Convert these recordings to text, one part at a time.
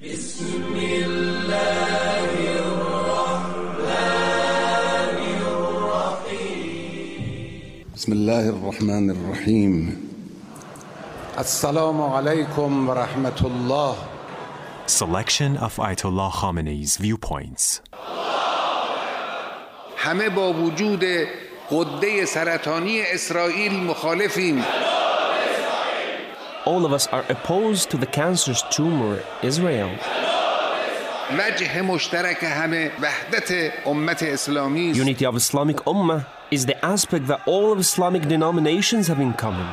بسم الله الرحمن الرحیم. السلام علیکم و رحمت الله. Selection of Ayatollah Khamenei's viewpoints. همه با وجود غده سرطانی اسرائیل مخالفیم. All of us are opposed to the cancerous tumor, Israel. وجه مشترک همه وحدت امت اسلامی است. Unity of Islamic Ummah is the aspect that all of Islamic denominations have in common.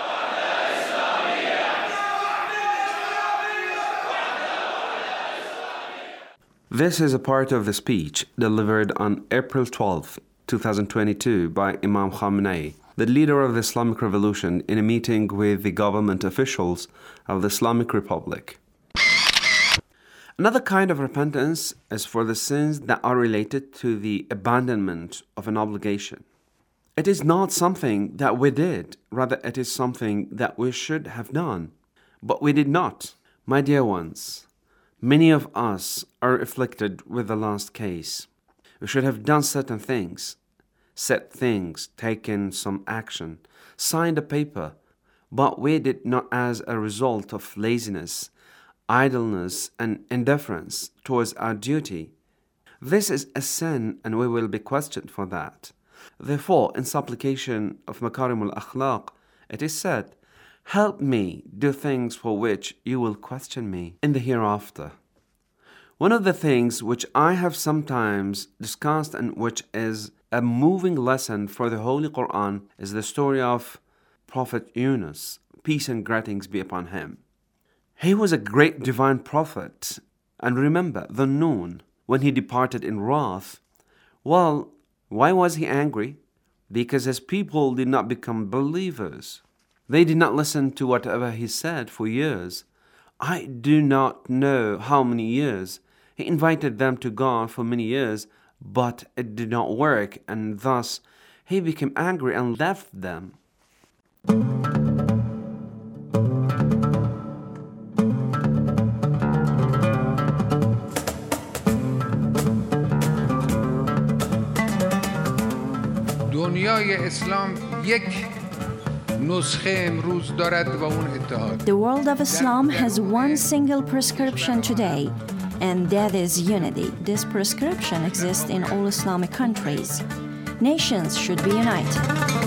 This is a part of the speech delivered on April 12, 2022 by Imam Khamenei, the leader of the Islamic Revolution, in a meeting with the government officials of the Islamic Republic. Another kind of repentance is for the sins that are related to the abandonment of an obligation. It is not something that we did, rather it is something that we should have done, but we did not. My dear ones, many of us are afflicted with the last case. We should have done certain things, said things, taken some action, signed a paper, but we did not as a result of laziness, idleness, and indifference towards our duty. This is a sin and we will be questioned for that. Therefore, in supplication of Makarim al-Akhlaq, it is said, "Help me do things for which you will question me in the hereafter." One of the things which I have sometimes discussed and which is a moving lesson for the Holy Quran is the story of Prophet Yunus, peace and greetings be upon him. He was a great divine prophet, and remember the Noon, when he departed in wrath. Well, why was he angry? Because his people did not become believers. They did not listen to whatever he said for years. I do not know how many years. He invited them to God for many years, but it did not work, and thus he became angry and left them. دنیای اسلام یک نسخه امروز دارد و اون اتحاد. The world of Islam has one single prescription today, and that is unity. This prescription exists in all Islamic countries. Nations should be united.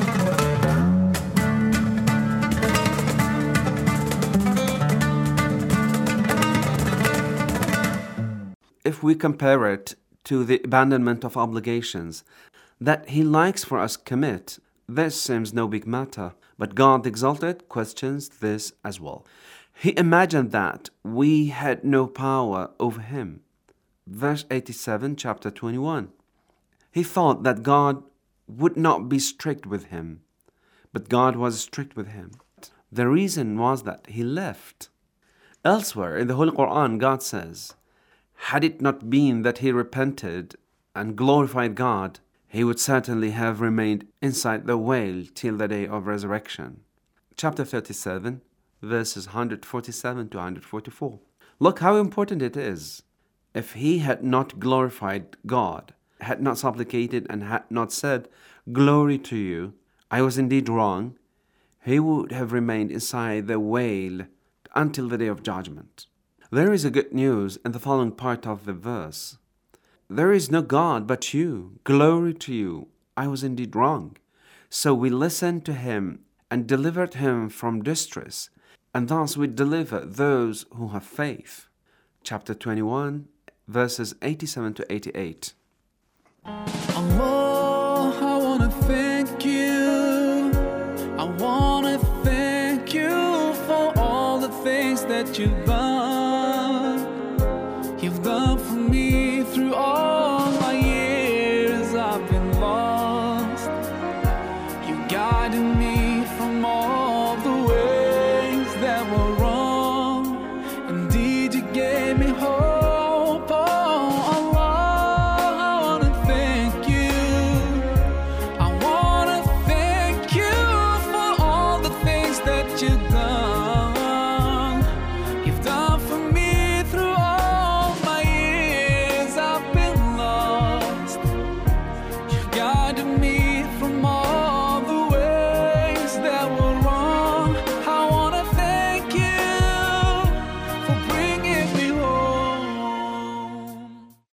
If we compare it to the abandonment of obligations that He likes for us commit, this seems no big matter. But God the Exalted questions this as well. He imagined that we had no power over Him. Verse 87, chapter 21. He thought that God would not be strict with him, but God was strict with him. The reason was that he left. Elsewhere in the Holy Quran, God says, had it not been that he repented and glorified God, he would certainly have remained inside the whale till the day of resurrection. Chapter 37, verses 147 to 144. Look how important it is. If he had not glorified God, had not supplicated and had not said, "Glory to you, I was indeed wrong," he would have remained inside the whale until the day of judgment. There is a good news in the following part of the verse. There is no God but you. Glory to you. I was indeed wrong. So we listened to him and delivered him from distress, and thus we deliver those who have faith. Chapter 21, verses 87 to 88. Allah, I want to thank you. I want to thank you for all the things that you've done. You've done